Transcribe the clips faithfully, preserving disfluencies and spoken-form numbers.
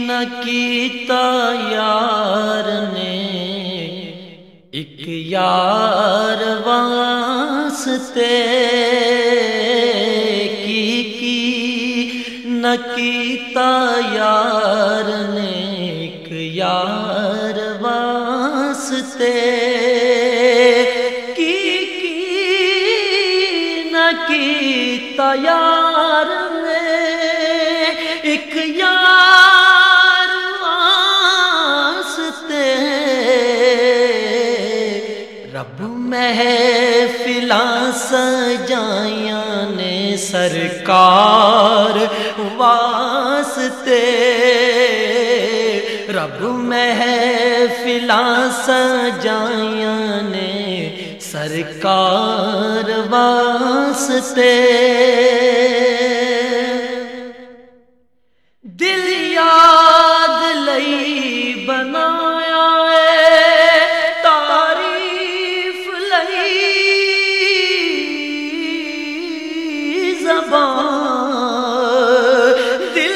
نہ کیتا یار نے ایک یار واسطے کی کی نہ کیتا یار نے ایک یار واسطے کی کی نہ کیتا یار نے ایک یار واسطے رب محفلاں سجائیاں نے سرکار واسطے رب محفلاں سجائیاں نے سرکار واسطے دل یاد لئی بنایا ہے تعریف لئی زبان دل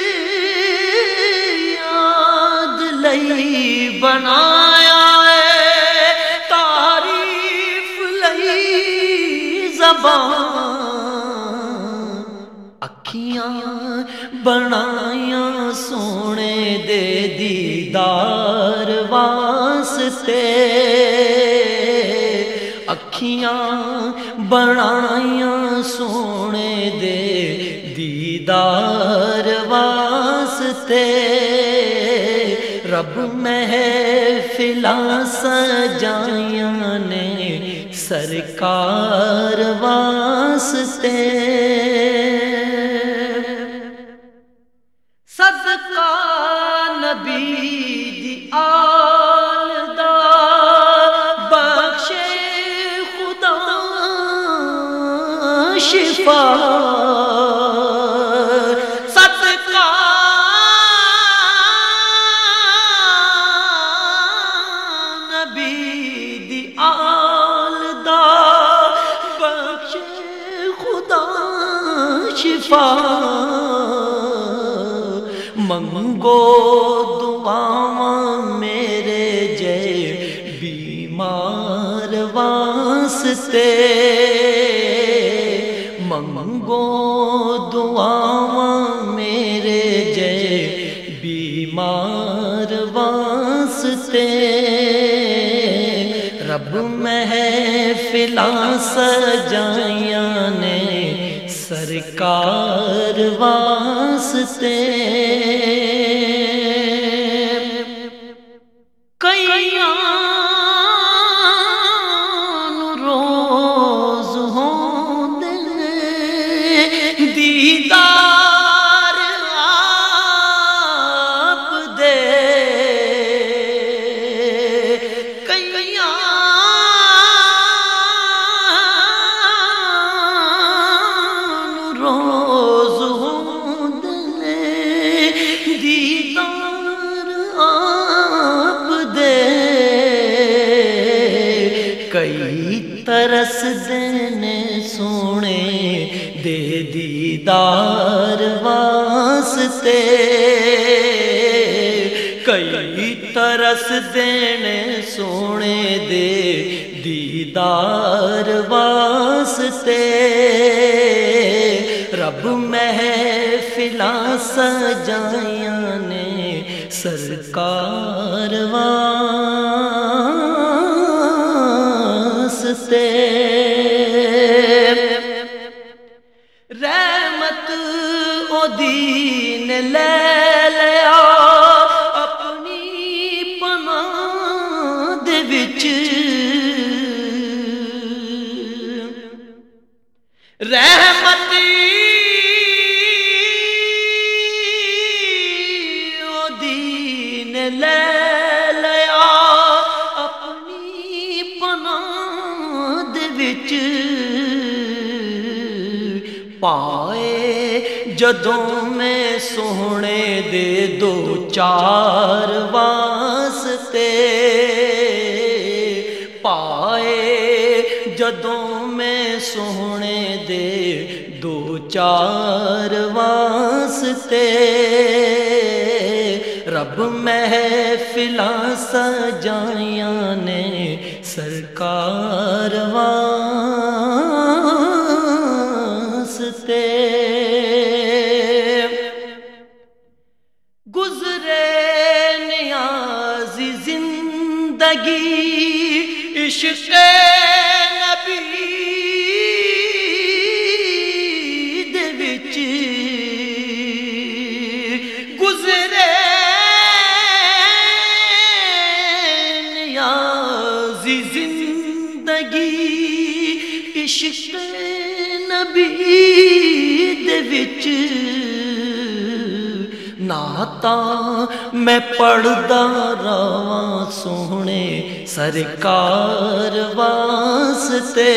یاد لئی بنایا ہے تعریف لئی زبان اکھیاں بنائیاں سونے دے دیدار واسطے اکھیاں بنائیاں سونے دے دیدار واسطے رب محفلاں سجائیاں نے سرکار واسطے صدقہ نبی دی آل دا بخشے خدا شفا صدقہ نبی دی آل دا بخشے خدا شفا منگو دعاواں میرے جے بیمار واسطے منگو دعاواں میرے جے بیمار واسطے رب محفلاں سجائیاں نے سرکار واسطے کئیاں روز ہوندے دیدار آپ دے کئیاں روز ہوندے دیدار آپ دے کئی ترس دینے سونے دے دیدار واسطے کئی ترس دینے سونے دے دیدار واسطے رب محفلاں سجائیاں نے سرکار واسطے رحمت او دین لے لیا اپنی پناہ دے وچ رحمت او دین لے لیا اپنی پناہ دے وچ پائے جدوں میں سونے دے دو چار واسطے پائے جدوں میں سونے دے دو چار واسطے رب محفلاں سجائیاں نے سرکار واسطے گزرے نیازی زندگی عشق نبی دے وچ گزرے نیازی زندگی عشق نبی دے وچ نعتاں میں پڑھدا رہواں سوہنے سرکار واسطے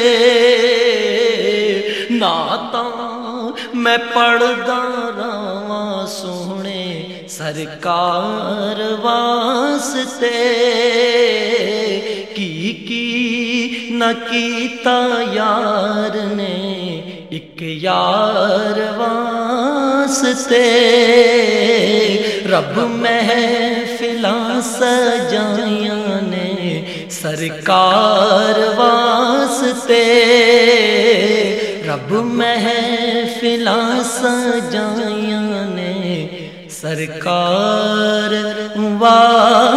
نعتاں میں پڑھدا رہواں سوہنے سرکار واسطے کی کی نہ کیتا یار نے ایک یار واسطے رب محفلاں سجائیاں نے سرکار واسطے رب محفلاں سجائیاں نے سرکار واسطے